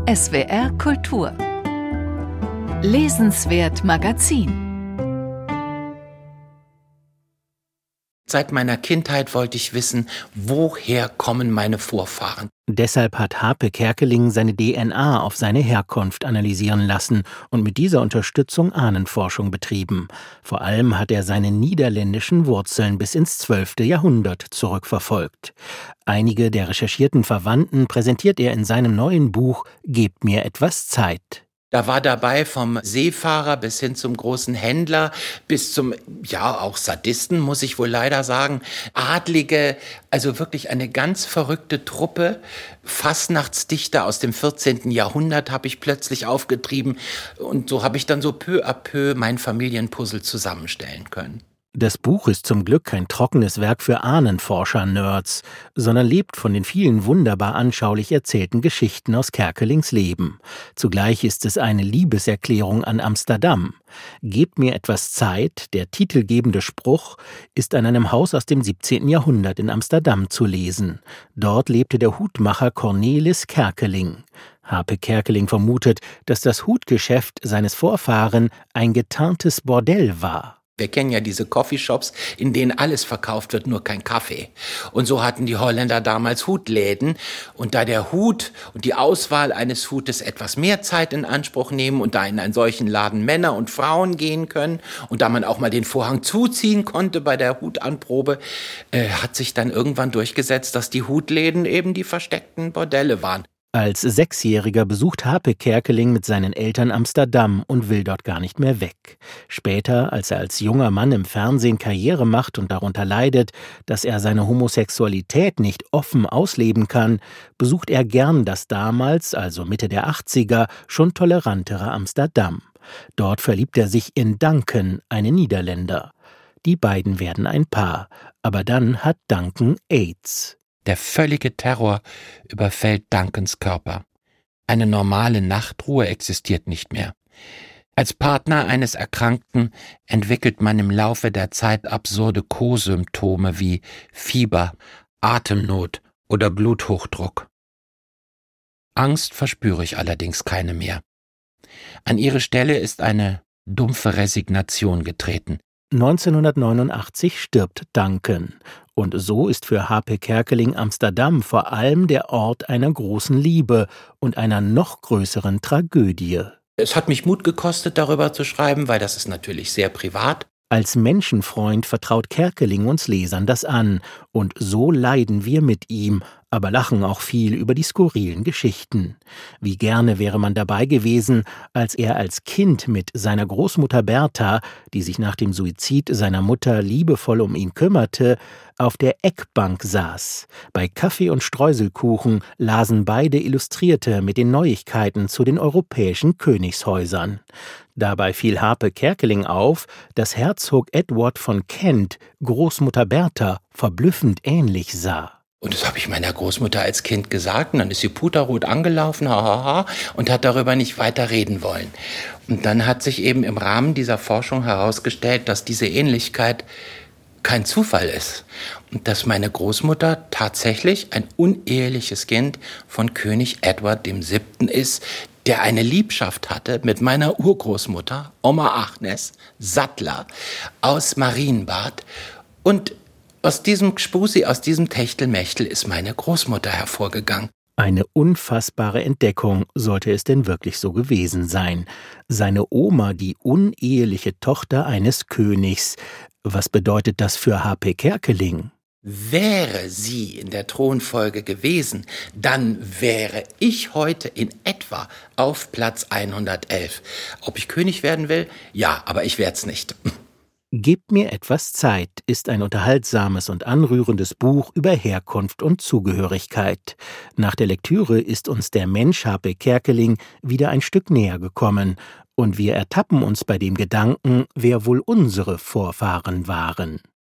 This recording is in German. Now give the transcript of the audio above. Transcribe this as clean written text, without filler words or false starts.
SWR Kultur. Lesenswert Magazin. Seit meiner Kindheit wollte ich wissen, woher kommen meine Vorfahren? Deshalb hat Harpe Kerkeling seine DNA auf seine Herkunft analysieren lassen und mit dieser Unterstützung Ahnenforschung betrieben. Vor allem hat er seine niederländischen Wurzeln bis ins 12. Jahrhundert zurückverfolgt. Einige der recherchierten Verwandten präsentiert er in seinem neuen Buch »Gebt mir etwas Zeit«. Da war dabei vom Seefahrer bis hin zum großen Händler, bis zum, auch Sadisten, muss ich wohl leider sagen, Adlige, also wirklich eine ganz verrückte Truppe. Fastnachtsdichter aus dem 14. Jahrhundert habe ich plötzlich aufgetrieben und so habe ich dann so peu à peu mein Familienpuzzle zusammenstellen können. Das Buch ist zum Glück kein trockenes Werk für Ahnenforscher-Nerds, sondern lebt von den vielen wunderbar anschaulich erzählten Geschichten aus Kerkelings Leben. Zugleich ist es eine Liebeserklärung an Amsterdam. »Gebt mir etwas Zeit«, der titelgebende Spruch, ist an einem Haus aus dem 17. Jahrhundert in Amsterdam zu lesen. Dort lebte der Hutmacher Cornelis Kerkeling. Harpe Kerkeling vermutet, dass das Hutgeschäft seines Vorfahren ein getarntes Bordell war. Wir kennen ja diese Coffeeshops, in denen alles verkauft wird, nur kein Kaffee. Und so hatten die Holländer damals Hutläden. Und da der Hut und die Auswahl eines Hutes etwas mehr Zeit in Anspruch nehmen und da in einen solchen Laden Männer und Frauen gehen können und da man auch mal den Vorhang zuziehen konnte bei der Hutanprobe, hat sich dann irgendwann durchgesetzt, dass die Hutläden eben die versteckten Bordelle waren. Als Sechsjähriger besucht Harpe Kerkeling mit seinen Eltern Amsterdam und will dort gar nicht mehr weg. Später, als er als junger Mann im Fernsehen Karriere macht und darunter leidet, dass er seine Homosexualität nicht offen ausleben kann, besucht er gern das damals, also Mitte der 80er, schon tolerantere Amsterdam. Dort verliebt er sich in Duncan, einen Niederländer. Die beiden werden ein Paar, aber dann hat Duncan AIDS. Der völlige Terror überfällt Duncans Körper. Eine normale Nachtruhe existiert nicht mehr. Als Partner eines Erkrankten entwickelt man im Laufe der Zeit absurde Co-Symptome wie Fieber, Atemnot oder Bluthochdruck. Angst verspüre ich allerdings keine mehr. An ihre Stelle ist eine dumpfe Resignation getreten. 1989 stirbt Duncan. Und so ist für Harpe Kerkeling Amsterdam vor allem der Ort einer großen Liebe und einer noch größeren Tragödie. Es hat mich Mut gekostet, darüber zu schreiben, weil das ist natürlich sehr privat. Als Menschenfreund vertraut Kerkeling uns Lesern das an. Und so leiden wir mit ihm, aber lachen auch viel über die skurrilen Geschichten. Wie gerne wäre man dabei gewesen, als er als Kind mit seiner Großmutter Bertha, die sich nach dem Suizid seiner Mutter liebevoll um ihn kümmerte, auf der Eckbank saß. Bei Kaffee und Streuselkuchen lasen beide Illustrierte mit den Neuigkeiten zu den europäischen Königshäusern. Dabei fiel Harpe Kerkeling auf, dass Herzog Edward von Kent Großmutter Bertha verblüffend ähnlich sah. Und das habe ich meiner Großmutter als Kind gesagt und dann ist sie puterrot angelaufen, und hat darüber nicht weiter reden wollen. Und dann hat sich eben im Rahmen dieser Forschung herausgestellt, dass diese Ähnlichkeit kein Zufall ist und dass meine Großmutter tatsächlich ein uneheliches Kind von König Edward VII. Ist, der eine Liebschaft hatte mit meiner Urgroßmutter, Oma Agnes Sattler aus Marienbad. Und aus diesem Gspusi, aus diesem Techtelmechtel ist meine Großmutter hervorgegangen. Eine unfassbare Entdeckung, sollte es denn wirklich so gewesen sein. Seine Oma, die uneheliche Tochter eines Königs. Was bedeutet das für Harpe Kerkeling? Wäre sie in der Thronfolge gewesen, dann wäre ich heute in etwa auf Platz 111. Ob ich König werden will? Ja, aber ich werde es nicht. »Gebt mir etwas Zeit« ist ein unterhaltsames und anrührendes Buch über Herkunft und Zugehörigkeit. Nach der Lektüre ist uns der Mensch Harpe Kerkeling wieder ein Stück näher gekommen und wir ertappen uns bei dem Gedanken, wer wohl unsere Vorfahren waren.